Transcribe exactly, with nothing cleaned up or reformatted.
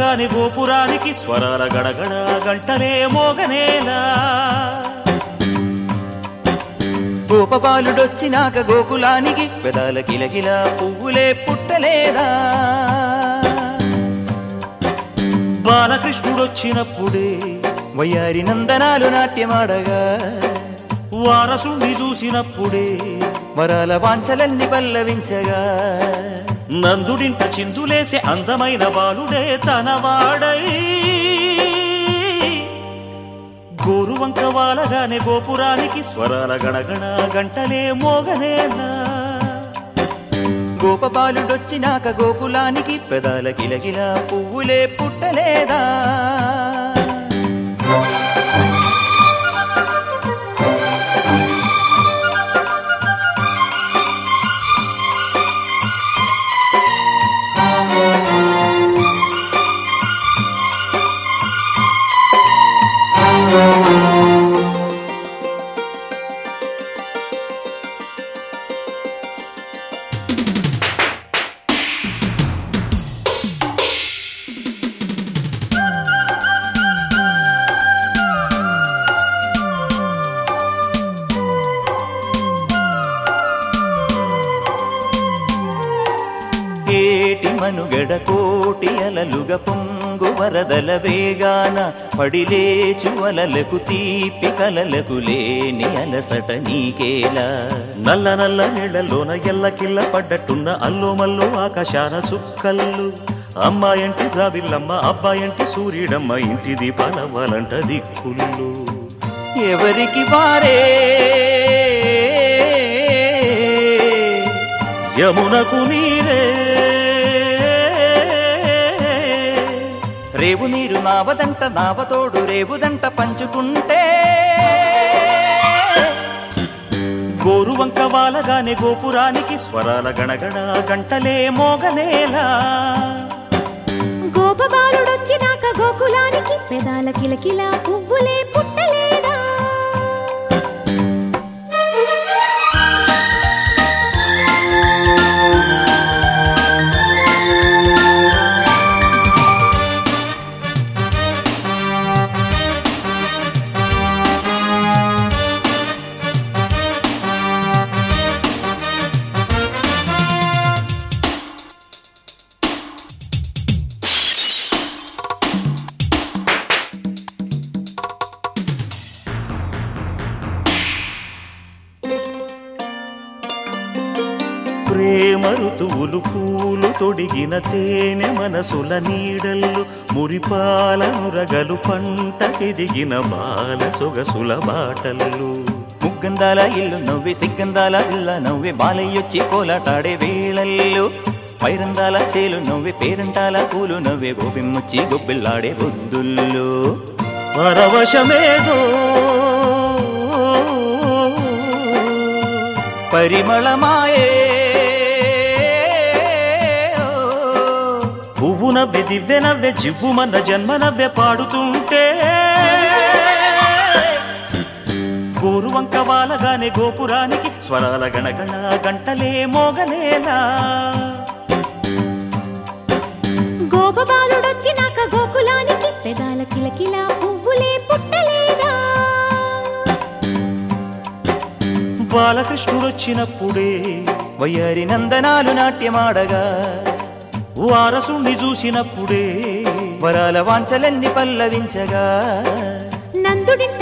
వాలగాని గోపురానికి స్వరాల గడగడ గంటలే మోగనేలా గోపబాలుడొచ్చినాక గోకులానికి పెదాల కిలకిల పువ్వులే పుట్టలేదా బాలకృష్ణుడొచ్చినప్పుడే వయ్యారి నందనాలు నాట్యమాడగా వారసుండి చూసినప్పుడే వరాల వాంఛలన్నీ పల్లవించగా నందుడింట చిందులేసే అందమైన బాలుడే తనవాడై గోరువంక వాలగానే గోపురానికి స్వరాల గణగణ గంటలే మోగనేలా గోపబాలుడొచ్చినాక గోకులానికి పెదాల కిలకిల పువ్వులే పుట్టలేదా ఏటి మనుగడ కోటి అలలుగ పొంగు వరదల వేగాన పడిలేచు అలలకు తీపి కలలకు లేని అలసట నీకేలా నల్ల నల్ల నీళ్లలోన ఎల్లకిల్ల పడ్డట్టున్న అల్లో మల్లో ఆకాశాన చుక్కల్లు అమ్మాయంటి జాబిల్లమ్మ అబ్బాయంటి సూర్యుడమ్మ ఇంటి దీపాలవ్వాలంట దిక్కుళ్ళు ఎవరికి వారే యమునకు నీరే రేవు నీరు నావదంట నావతోడు రేవుదంట పంచుకుంటే గోరువంక వాలగానే గోపురానికి స్వరాల గణగణ గంటలే మోగనేలా గోపబాలుడొచ్చినాక గోకులానికి పెదాల కిలకిల పువ్వులే పుట్టలేదా ప్రేమ ఋతువులు పూలు తొడిగిన తేనె మనసుల నీడల్లు మురిపాల నురగలు పంట ఎదిగిన బాల సొగసుల బాటల్లు ముగ్గందాల ఇల్లు నవ్వే సిగ్గందాల ఇల్ల నవ్వే బాలయ్యొచ్చి కోలాటాడే వేళల్లో పైరందాల చేలు నవ్వే పేరంటాల పూలు నవ్వే గోపిమ్మొచ్చి గొబ్బిల్లాడే బొద్దుల్లో పరవశమేదో పరిమళమాయే పువ్వు నవ్వె దివ్వె నవ్వె జివ్వు మన జన్మ నవ్వె పాడుతుంటే గోరువంక వాలగానే గోపురానికి స్వరాల గణగణ గంటలే మోగనేలా గోపబాలుడొచ్చినాక గోకులానికి పెదాల కిలకిల పువ్వులే పుట్టలేదా బాలకృష్ణుడొచ్చినప్పుడే వయ్యారి నందనాలు నాట్యమాడగా వారసుండి చూసినప్పుడే వరాల వాంఛలన్నీ పల్లవించగా నందుడింట